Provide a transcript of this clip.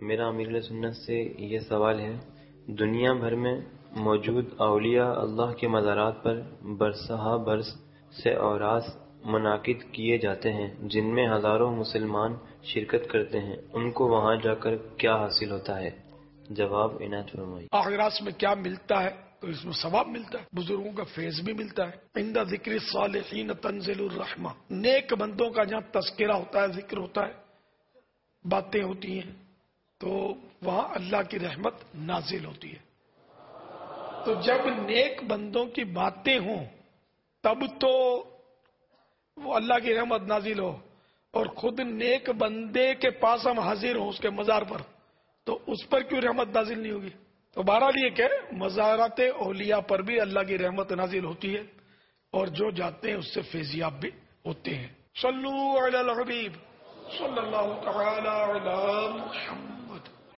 میرا امیر علیہ سنت سے یہ سوال ہے، دنیا بھر میں موجود اولیاء اللہ کے مزارات پر برسہ برس سے اوراس منعقد کیے جاتے ہیں جن میں ہزاروں مسلمان شرکت کرتے ہیں، ان کو وہاں جا کر کیا حاصل ہوتا ہے؟ جواب عنایت فرمائی۔ آخرات میں کیا ملتا ہے؟ تو اس میں ثواب ملتا ہے، بزرگوں کا فیض بھی ملتا ہے۔ عند ذکر الصالحین تنزل الرحمہ، نیک بندوں کا جہاں تذکرہ ہوتا ہے، ذکر ہوتا ہے، باتیں ہوتی ہیں، تو وہاں اللہ کی رحمت نازل ہوتی ہے۔ تو جب نیک بندوں کی باتیں ہوں تب تو وہ اللہ کی رحمت نازل ہو، اور خود نیک بندے کے پاس ہم حاضر ہوں اس کے مزار پر، تو اس پر کیوں رحمت نازل نہیں ہوگی؟ تو بہرحال یہ کہ مزارات اولیاء پر بھی اللہ کی رحمت نازل ہوتی ہے، اور جو جاتے ہیں اس سے فیضیاب بھی ہوتے ہیں۔ صلو علی الحبیب صلی اللہ تعالی علی